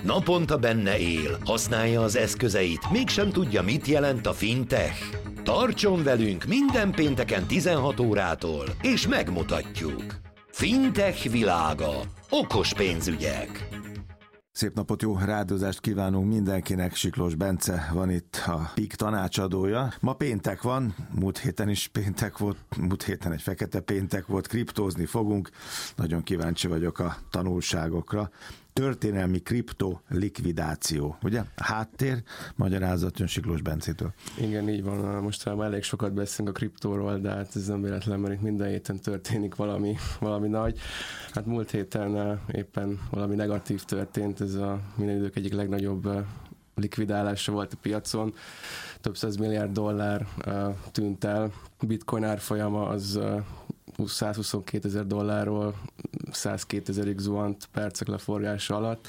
Naponta benne él, használja az eszközeit, mégsem tudja, mit jelent a fintech. Tartson velünk minden pénteken 16 órától, és megmutatjuk. Fintech világa. Okos pénzügyek. Szép napot, jó rádozást kívánunk mindenkinek. Siklós Bence van itt, a PIK tanácsadója. Ma péntek van, múlt héten is péntek volt, múlt héten egy fekete péntek volt, kriptózni fogunk. Nagyon kíváncsi vagyok a tanulságokra. Történelmi kripto likvidáció, ugye? A háttér, magyarázat jön Siklós Bencétől. Igen, így van. Mostanában elég sokat beszélünk a kriptóról, de hát ez nem véletlen, mert itt minden héten történik valami nagy. Hát múlt héten éppen valami negatív történt, ez a minden idők egyik legnagyobb likvidálása volt a piacon. Több 100 milliárd dollár tűnt el. Bitcoin árfolyama az $122,000 $102,000-ig zuhant percek leforgása alatt.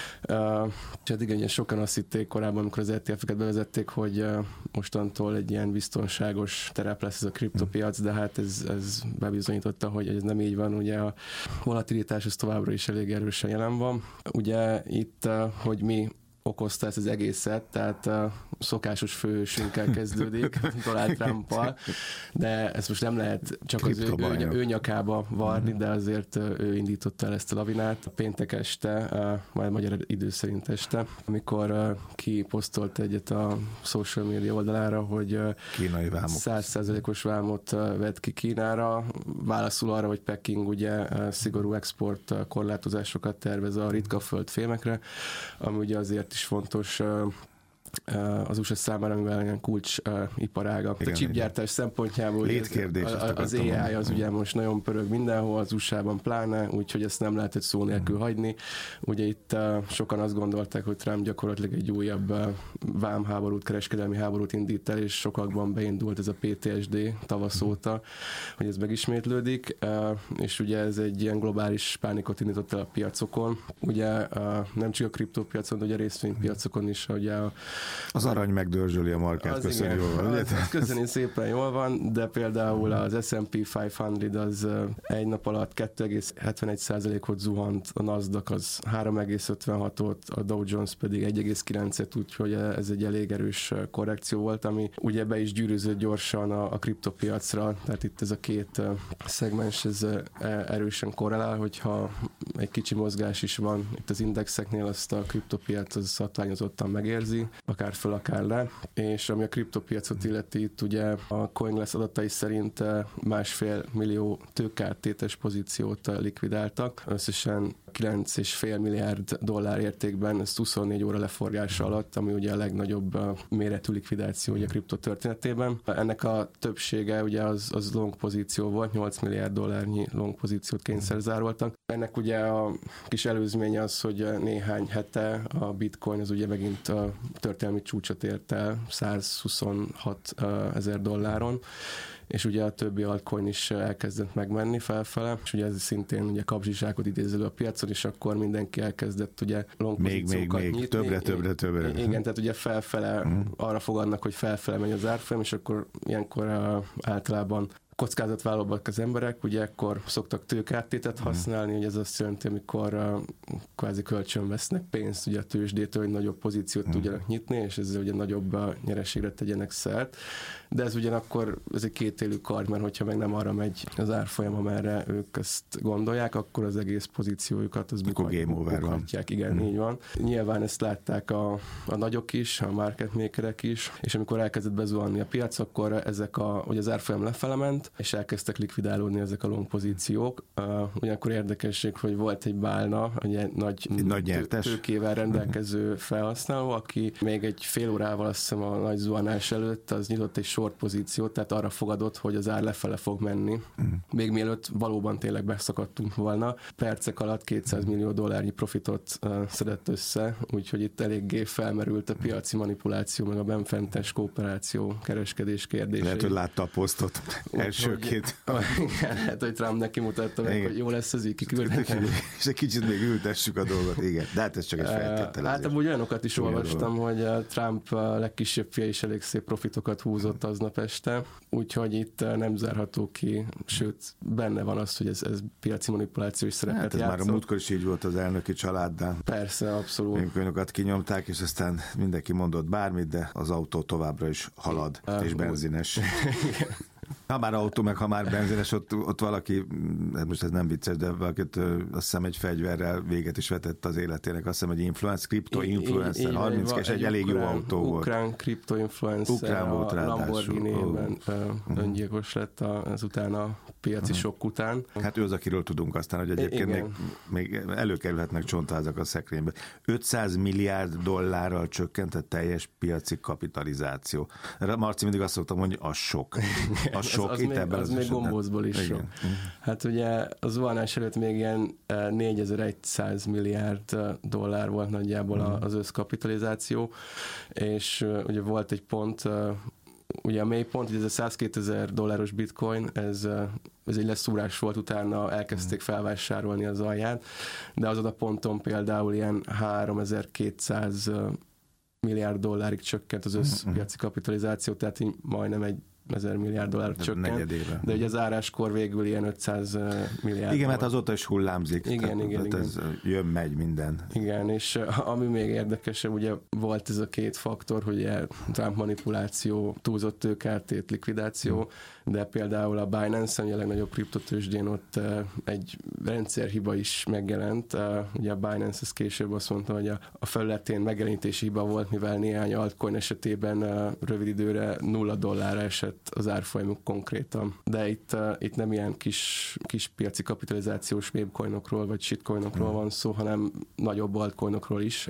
És hát igen, sokan azt hitték korábban, amikor az ETF-eket bevezették, hogy mostantól egy ilyen biztonságos terep lesz ez a kriptopiac, de hát ez bebizonyította, hogy ez nem így van. Ugye a volatilitás az továbbra is elég erősen jelen van. Ugye itt, hogy mi okozta ezt az egészet, tehát szokásos főhősünkkel kezdődik, Donald Trumpal, de ezt most nem lehet csak az ő nyakába varni, de azért ő indította el ezt a lavinát. Péntek este, majd magyar idő szerint este, amikor kiposztolt egyet a social media oldalára, hogy 100%-os vámot vett ki Kínára, válaszul arra, hogy Peking ugye szigorú export korlátozásokat tervez a ritka földfémekre, ami ugye azért is fontos az USA számára, amivel ilyen kulcs iparága. A chipgyártás szempontjából az AI az ugye most nagyon pörög mindenhol, az USA-ban pláne, úgyhogy ezt nem lehetett szó nélkül hagyni. Ugye itt sokan azt gondolták, hogy Trump gyakorlatilag egy újabb vámháborút, kereskedelmi háborút indít el, és sokakban beindult ez a PTSD tavasz óta, hogy ez megismétlődik, és ugye ez egy ilyen globális pánikot indított el a piacokon. Ugye nem csak a kriptópiacon, de ugye a részvénypiacokon is, ugye az arany megdörzsöli a markát, köszönjük jól van, ugye? Köszönjük szépen, jól van, de például az S&P 500 az egy nap alatt 2,71%-ot zuhant, a Nasdaq az 3,56-ot, a Dow Jones pedig 1,9-et, úgyhogy ez egy elég erős korrekció volt, ami ugye be is gyűrűzött gyorsan a kriptopiacra, tehát itt ez a két szegmens ez erősen korrelál, hogyha egy kicsi mozgás is van itt az indexeknél, azt a kriptopiac az szabványozottan megérzi, akár föl, akár le, és ami a kriptopiacot illeti, itt ugye a CoinGlass adatai szerint 1,5 millió tőkeáttétes pozíciót likvidáltak, összesen 9,5 milliárd dollár értékben, ez 24 óra leforgása alatt, ami ugye a legnagyobb méretű likvidáció ugye a kripto történetében. Ennek a többsége ugye az long pozíció volt, 8 milliárd dollárnyi long pozíciót kényszerzároltak. Ennek ugye a kis előzménye az, hogy néhány hete a bitcoin az ugye megint a történelmi csúcsot ért el $126,000, és ugye a többi altcoin is elkezdett megmenni felfele, és ugye ez szintén ugye kapzsiságot idéző a piacon, és akkor mindenki elkezdett ugye long pozíciókat nyitni. Többre. Igen, tehát ugye felfele arra fogadnak, hogy felfele megy az árfolyam, és akkor ilyenkor általában kockázatvállalóak az emberek, ugye akkor szoktak tőkeáttétet használni, ugye ez azt jelenti, amikor kvázi kölcsön vesznek pénzt ugye a tőzsdétől, hogy nagyobb pozíciót tudjanak nyitni, és ezzel ugye nagyobb nyereségre tegyenek szert. De ez ugyanakkor ez egy kétélű kard, mert hogyha meg nem arra megy az árfolyam, amerre ők ezt gondolják, akkor az egész pozíciójukat az bukhatják. Igen, így van. Nyilván ezt látták a nagyok is, a market makerek is, és amikor elkezdett bezuhanni a piac, akkor ugye az árfolyam lefele ment, és elkezdtek likvidálódni ezek a long pozíciók. Ugyanakkor érdekesség, hogy volt egy bálna, egy nagy tőkével rendelkező felhasználó, aki még egy fél órával, azt hiszem a nagy zuhanás előtt, az nyitott egy short pozíciót, tehát arra fogadott, hogy az ár lefele fog menni. Még mielőtt valóban tényleg beszakadtunk volna. Percek alatt $200 millió profitot szedett össze, úgyhogy itt eléggé felmerült a piaci manipuláció, meg a benfentes kooperáció, kereskedés kérdése. Lehet, hogy látta a posztot. elsőként. Hát, hogy Trump neki mutatta meg, hogy jó lesz az így kiküldetni. És egy kicsit még ültessük a dolgot, igen. De hát ez csak egy feltételezés. Hát amúgy olyanokat is olvastam, hogy Trump legkisebb fia is elég szép profitokat húzott aznap este, úgyhogy itt nem zárható ki, sőt, benne van az, hogy ez piaci manipulációs szerepet játszott. Hát ez már a múltkor is így volt az elnöki családdal. Persze, abszolút. Könyveket kinyomták, és aztán mindenki mondott bármit, de az autó továbbra is halad, és benzines. Ha már autó, meg ha már benzines, ott valaki, most ez nem vicces, de valakit azt hiszem egy fegyverrel véget is vetett az életének, azt hiszem egy kriptoinfluencer, 30 és egy elég jó autó volt. Ukrán kriptoinfluencer, a Lamborghini-ben öngyilkos lett azután a piaci sok után. Hát ő az, akiről tudunk aztán, hogy egyébként még előkerülhetnek csontázak a szekrénybe. 500 milliárd dollárral csökkent a teljes piaci kapitalizáció. Marci mindig azt szoktam mondani, az sok. A sok az még gombócból is sok. Hát ugye az zuhanás előtt még ilyen 4100 milliárd dollár volt nagyjából az összkapitalizáció, és ugye volt egy pont, ugye a mélypont, ez a 102 000 dolláros bitcoin, ez egy leszúrás volt, utána elkezdték felvásárolni az alját, de azon a ponton például ilyen 3200 milliárd dollárig csökkent az összpiaci kapitalizáció, tehát így majdnem egy 1000 milliárd dollár csökkent, de ugye az áráskor végül ilyen 500 milliárd. Igen, mert azóta is hullámzik. Igen. Ez jön-megy minden. Igen, és ami még érdekesebb, ugye volt ez a két faktor, hogy Trump manipuláció, túlzott tőkeátét, likvidáció, de például a Binance, a legnagyobb kriptotőzsdén ott egy rendszerhiba is megjelent. Ugye a Binance ez később azt mondta, hogy a felületén megjelenítési hiba volt, mivel néhány altcoin esetében rövid időre $0 esett az árfolyamuk konkrétan. De itt nem ilyen kis piaci kapitalizációs mémcoinokról vagy shitcoinokról van szó, hanem nagyobb altcoinokról is,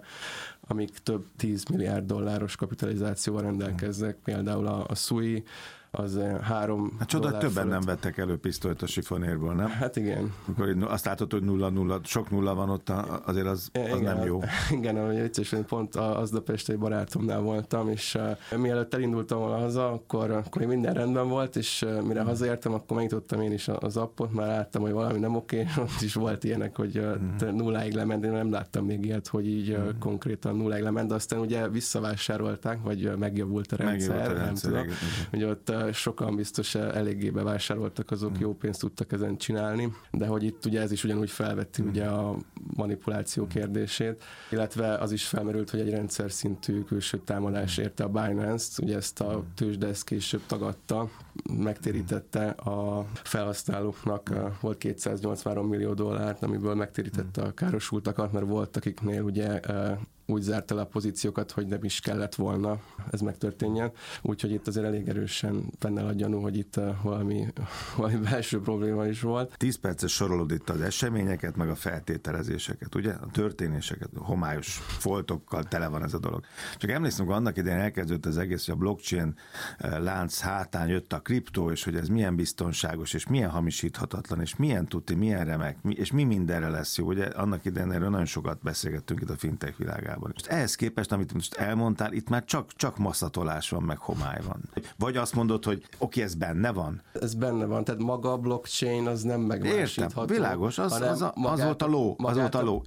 amik több 10 milliárd dolláros kapitalizációval rendelkeznek. Például a Sui, az 3 hát csoda, többen nem vettek elő pisztolyt a sifonérből, nem? Hát igen. Akkor azt látod, hogy 0-0, sok nulla van ott, azért az nem jó. Igen, ahogy vicces, pont aznap este egy barátomnál voltam, és mielőtt elindultam volna haza, akkor minden rendben volt, és mire hazaértem, akkor megnyitottam én is az appot, már láttam, hogy valami nem oké, ott is volt ilyenek, hogy nulláig lement, én nem láttam még ilyet, hogy így konkrétan nulláig lement, de aztán ugye visszavásárolták, vagy megjavult a rendszer, nem tudom. Ugye ott sokan biztos eléggé bevásároltak, azok jó pénzt tudtak ezen csinálni, de hogy itt ugye ez is ugyanúgy felvetti ugye a manipuláció kérdését, illetve az is felmerült, hogy egy rendszer szintű külső támadás érte a Binance-t, ugye ezt a tőzsde ezt később tagadta, megtérítette a felhasználóknak, volt 283 millió dollárt, amiből megtérítette a károsultakat, mert volt akiknél ugye úgy zárta le a pozíciókat, hogy nem is kellett volna ez megtörténjen. Úgyhogy itt azért elég erősen benne a gyanú, hogy itt valami belső probléma is volt. 10 perces sorolod itt az eseményeket, meg a feltételezéseket, ugye? A történéseket, a homályos foltokkal tele van ez a dolog. Csak emlékszem, hogy annak idején elkezdődött az egész, hogy a blockchain lánc hátán jött a kriptó, és hogy ez milyen biztonságos, és milyen hamisíthatatlan, és milyen tuti, milyen remek, és mi mindenre lesz jó. Ugye annak idején erről nagyon sokat beszélgettünk itt a fintech világában. Most ehhez képest, amit most elmondtál, itt már csak masszatolás van, meg homály van. Vagy azt mondod, hogy oké, ez benne van? Ez benne van, tehát maga a blockchain az nem megmásítható. Értem, világos, az volt a ló. Magát a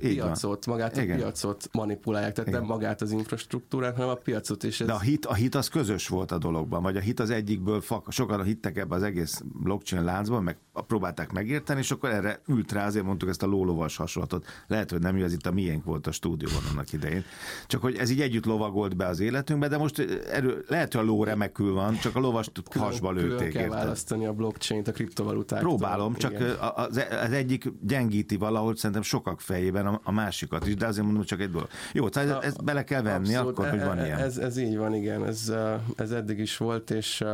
piacot manipulálják, tehát nem magát az infrastruktúrát, hanem a piacot is. De a hit az közös volt a dologban, vagy a hit az egyikből, sokan hittek ebbe az egész blockchain láncban, meg próbálták megérteni, és akkor erre ült rá, azért mondtuk ezt a lólovas hasonlatot. Lehet, hogy nem jó, ez itt a miénk volt a stúdióban annak idején. Csak hogy ez így együtt lovagolt be az életünkbe, de most lehet, hogy a ló remekül van, csak a lovast hasba lőtték. Kell választani a blockchain-t a kriptovalutáktól. Próbálom, csak az egyik gyengíti valahogy szerintem sokak fejében a másikat is, de azért mondom, csak egy dolog. Jó, tehát ezt bele kell venni, abszolút, akkor, hogy van ilyen. Ez így van, igen. Ez eddig is volt, és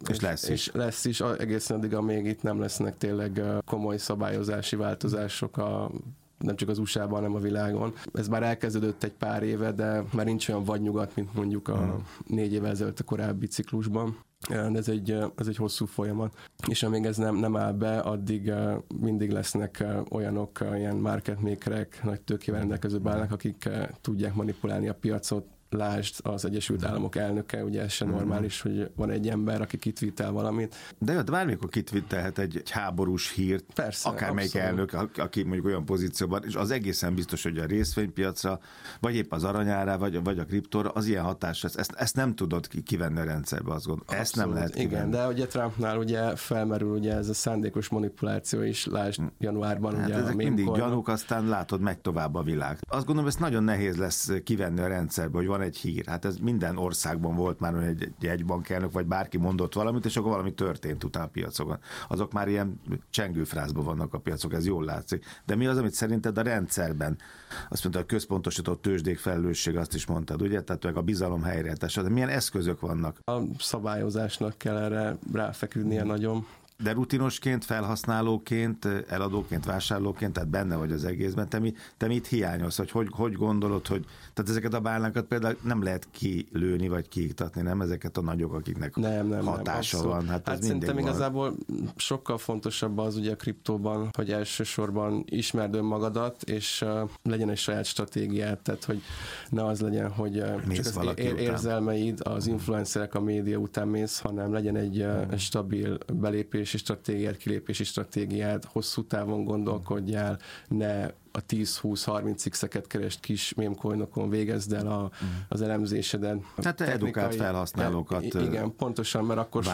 lesz is egészen addig, amíg itt nem lesznek tényleg komoly szabályozási változások nem csak az USA-ban, hanem a világon. Ez már elkezdődött egy pár éve, de már nincs olyan vadnyugat, mint mondjuk a 4 évvel ezelőtt a korábbi ciklusban. De ez egy hosszú folyamat. És amíg ez nem áll be, addig mindig lesznek olyanok, ilyen market makerek, nagy tőkével rendelkező bálnak, akik tudják manipulálni a piacot lásd az Egyesült Államok elnöke, ugye ez sem normális, hogy van egy ember, aki kitvítel valamit. De bármikor kitvítelhet egy háborús hírt, persze, akármelyik elnök, aki mondjuk olyan pozícióban, és az egészen biztos, hogy a részvénypiacra, vagy épp az aranyára, vagy a kriptóra, az ilyen hatás, ezt nem tudod kivenni a rendszerbe, azt gondolom. Ezt abszolút, nem lehet kivenni. Igen, de ugye Trumpnál ugye felmerül ugye ez a szándékos manipuláció is, lásd januárban hát ugye ezek a mindig meme-coin. gyanúk, aztán látod, megy tovább a világ. Azt gondolom, ezt nagyon nehéz lesz kivenni a rendszerbe, hogy van egy hír. Hát ez minden országban volt már, hogy egy jegybankelnök, vagy bárki mondott valamit, és akkor valami történt utána a piacokon. Azok már ilyen csengőfrázban vannak a piacok, ez jól látszik. De mi az, amit szerinted a rendszerben, azt mondta, a központosított tőzsdék felelősség, azt is mondtad, ugye? Tehát a bizalom helyreállítása. De milyen eszközök vannak? A szabályozásnak kell erre ráfeküdnie nagyon. De rutinosként, felhasználóként, eladóként, vásárlóként, tehát benne vagy az egészben, te mit hiányolsz, hogy gondolod, hogy tehát ezeket a bálnákat például nem lehet kilőni, vagy kiiktatni, nem? Ezeket a nagyok, akiknek hatása van. Hát szerintem van. Igazából sokkal fontosabb az ugye a kriptóban, hogy elsősorban ismerd önmagadat, és legyen egy saját stratégiát, tehát hogy ne az legyen, hogy csak az érzelmeid, az influencerek, a média után mész, hanem legyen egy stabil belépési stratégiád, kilépési stratégiád, hosszú távon gondolkodjál, ne a 10-20-30x-eket keresd kis mémcoinokon, végezd el az elemzésedet. Hát te edukált felhasználókat igen, pontosan, mert akkor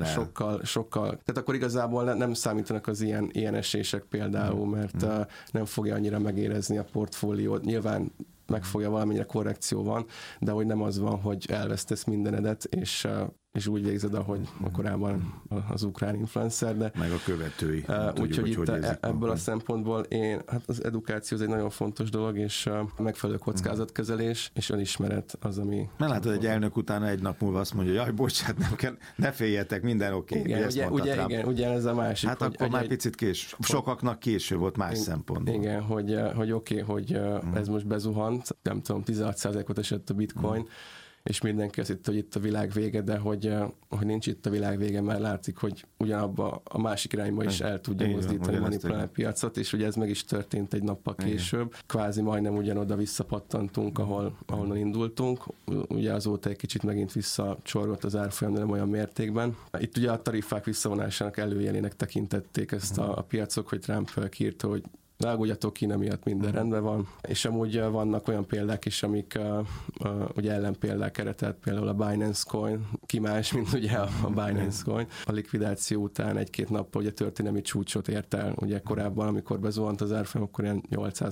sokkal, tehát akkor igazából nem számítanak az ilyen esések például, mert nem fogja annyira megérezni a portfóliót. Nyilván megfogja valamennyire korrekció van, de hogy nem az van, hogy elvesztesz mindenedet, és úgy végzed, ahogy korábban az ukrán influencer, de meg a követői. Úgyhogy itt ebből a szempontból hát az edukáció az egy nagyon fontos dolog, és megfelelő kockázatkezelés, és önismeret az, ami... Mert látod, egy elnök utána egy nap múlva azt mondja, jaj, bocsánat, nem kell, ne féljetek, minden oké. Igen, ugye ez a másik. Hát akkor már picit sokaknak késő volt más szempontból. Igen, hogy oké, hogy ez most bezuhant, nem tudom, 16%-ot esett a bitcoin, és mindenki azt hitte, hogy itt a világ vége, de hogy nincs itt a világ vége, mert látszik, hogy ugyanabba a másik irányba is el tudja mozdítani, manipulálni a piacot, és ugye ez meg is történt egy nappal később. Kvázi majdnem ugyanoda visszapattantunk, ahonnan indultunk. Ugye azóta egy kicsit megint visszacsorgott az árfolyam, de nem olyan mértékben. Itt ugye a tarifák visszavonásának előjelének tekintették ezt a piacok, hogy Trump kiírta, hogy ne aggódjatok, Kína miatt minden rendben van, és amúgy vannak olyan példák is, amik ugye ellenpéldák erre, tehát például a Binance Coin, ki más, mint ugye a Binance Coin. A likvidáció után egy-két nappal ugye történelmi csúcsot ért el, ugye korábban, amikor bezuhant az árfolyam, akkor ilyen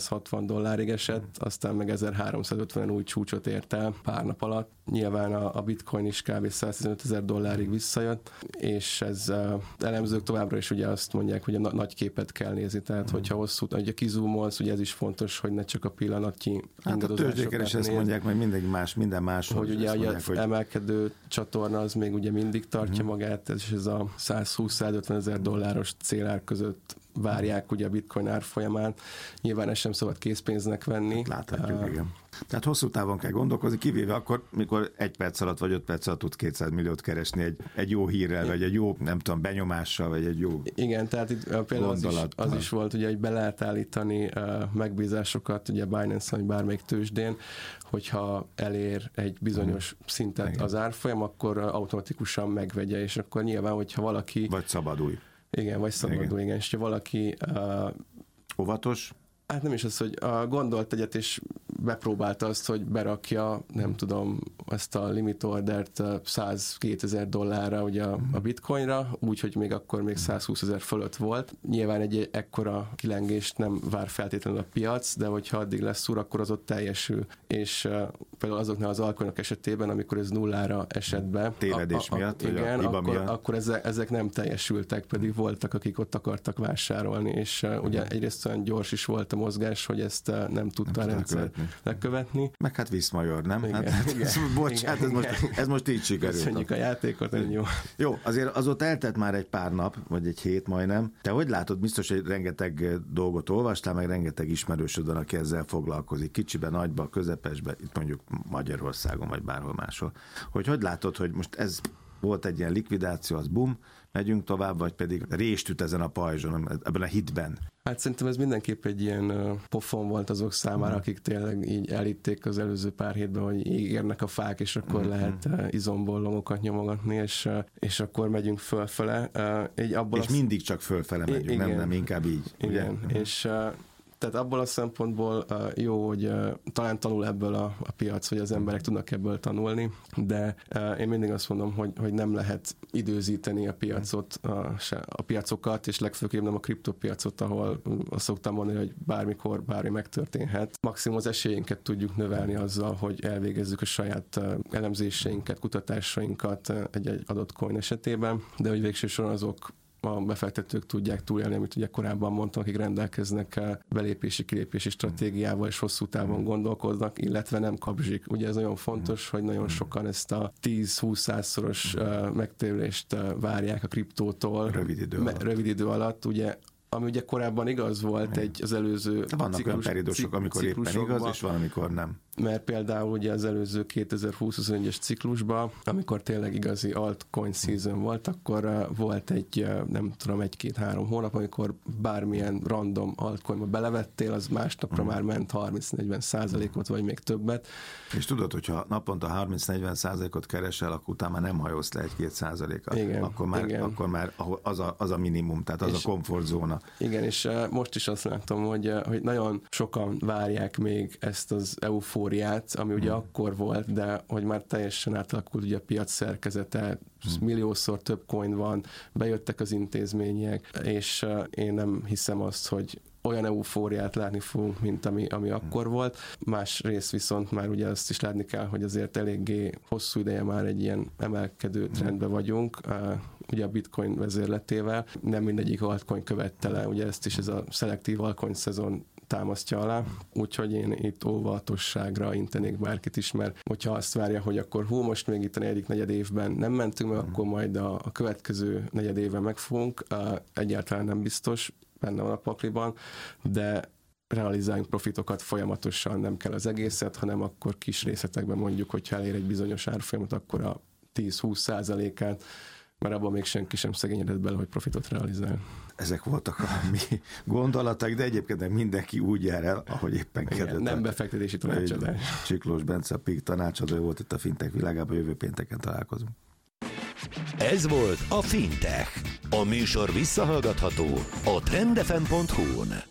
$860 esett, aztán meg 1350 új csúcsot ért el pár nap alatt. Nyilván a bitcoin is kb. $115,000 visszajött, és ez elemzők továbbra is ugye azt mondják, hogy a nagy képet kell nézni, tehát hogyha hosszú, ugye kizúmolsz, ugye ez is fontos, hogy ne csak a pillanatnyi ingadozásokat. Hát a tőzsdéken is ezt mondják, mert minden más. Hogy ugye az emelkedő csatorna az még ugye mindig tartja magát, és ez a $120,000-150,000 célár között várják ugye a bitcoin árfolyamán. Nyilván ezt sem szabad készpénznek venni. Láthatjuk, igen. Tehát hosszú távon kell gondolkozni, kivéve akkor, mikor 1 perc alatt vagy 5 perc alatt tudsz 200 milliót keresni egy jó hírrel, vagy egy jó, nem tudom, benyomással, vagy egy jó igen, tehát itt például az is volt, ugye, hogy be lehet állítani megbízásokat, ugye Binance, vagy bármelyik tőzsdén, hogyha elér egy bizonyos szintet az árfolyam, akkor automatikusan megvegye, és akkor nyilván, hogyha valaki... Vagy szabadulj. Igen, vagy szabadulj, igen. És ha valaki... óvatos? Hát nem is az, hogy gondolt egyet, és bepróbálta azt, hogy berakja, nem tudom, ezt a limit ordert $102,000 ugye a bitcoinra, úgyhogy még akkor még 120,000 fölött volt. Nyilván egy ekkora kilengést nem vár feltétlenül a piac, de hogyha addig lesz szúr, akkor az ott teljesül. És például azoknál az altcoinok esetében, amikor ez nullára esett be, tévedés miatt, igen, a miatt. akkor ezek nem teljesültek, pedig voltak, akik ott akartak vásárolni, és ugye egyrészt olyan gyors is volt a mozgás, hogy ezt nem tudta a rendszer lekövetni. Meg hát Viszmajor, nem? Igen, hát, igen, bocsánat, ez most így sikerült. Köszönjük a játékot, nagyon jó. Jó, azért azóta eltelt már egy pár nap, vagy egy hét majdnem. Te hogy látod, biztos, hogy rengeteg dolgot olvastál, meg rengeteg ismerősöd van, aki ezzel foglalkozik. Kicsiben, nagyba, közepesbe, itt mondjuk Magyarországon, vagy bárhol máshol. Hogy látod, hogy most ez volt egy ilyen likvidáció, az bum, megyünk tovább, vagy pedig rést üt ezen a pajzson, ebben a hitben? Hát szerintem ez mindenképp egy ilyen pofon volt azok számára, akik tényleg így elitték az előző pár hétben, hogy érnek a fák, és akkor lehet izomból lomokat nyomogatni, és akkor megyünk fölfele. És mindig csak fölfele megyünk, nem inkább így. Igen, ugye? És tehát abból a szempontból jó, hogy talán tanul ebből a piac, hogy az emberek tudnak ebből tanulni, de én mindig azt mondom, hogy nem lehet időzíteni a piacot, a piacokat, és legfőképp nem a kriptopiacot, ahol azt szoktam mondani, hogy bármikor bármi megtörténhet. Maximum az esélyeinket tudjuk növelni azzal, hogy elvégezzük a saját elemzéseinket, kutatásainkat egy adott coin esetében, de hogy végső soron azok a befektetők tudják túlélni, amit ugye korábban mondtam, akik rendelkeznek belépési-kilépési stratégiával és hosszú távon gondolkoznak, illetve nem kapzsik. Ugye ez nagyon fontos, hogy nagyon sokan ezt a 10-20-100-szoros megtérülést várják a kriptótól rövid idő alatt. Ugye ami ugye korábban igaz volt az előző vannak olyan periódusok, amikor éppen igaz, és van, amikor nem. Mert például ugye az előző 2020-21-es ciklusban, amikor tényleg igazi altcoin season volt, akkor volt egy, nem tudom, 1-2-3 hónap, amikor bármilyen random altcoinba belevettél, az másnapra már ment 30-40%-ot, vagy még többet. És tudod, hogyha naponta 30-40%-ot keresel, akkor utána már nem hajózz le 1-2%-at. Igen, akkor már az a minimum, tehát az a komfortzóna. Igen, és most is azt látom, hogy nagyon sokan várják még ezt az eufóriát, ami ugye akkor volt, de hogy már teljesen átalakult ugye a piac szerkezete, milliószor több coin van, bejöttek az intézmények, és én nem hiszem azt, hogy olyan eufóriát látni fogunk, mint ami akkor volt. Másrészt viszont már ugye azt is látni kell, hogy azért eléggé hosszú ideje már egy ilyen emelkedő trendben vagyunk, ugye a bitcoin vezérletével. Nem mindegyik altcoin követte le, ugye ezt is ez a szelektív altcoin szezon támasztja alá, úgyhogy én itt óvatosságra intenék bárkit is, mert hogyha azt várja, hogy akkor most még itt a negyedik negyedévben nem mentünk meg, akkor majd a következő negyedévben megfogunk, egyáltalán nem biztos, benne van a pakliban, de realizáljunk profitokat folyamatosan, nem kell az egészet, hanem akkor kis részletekben mondjuk, hogyha elér egy bizonyos árfolyamat, akkor a 10-20%-át, mert abban még senki sem szegényedett bele, hogy profitot realizál. Ezek voltak a mi gondolatok, de egyébként mindenki úgy jár el, ahogy éppen kedvet. Nem befektetési tanácsadás. Siklós Bence, a PIK tanácsadó volt itt a Fintech világában, jövő pénteken találkozunk. Ez volt a Fintech. A műsor visszahallgatható a trendfm.hu-n.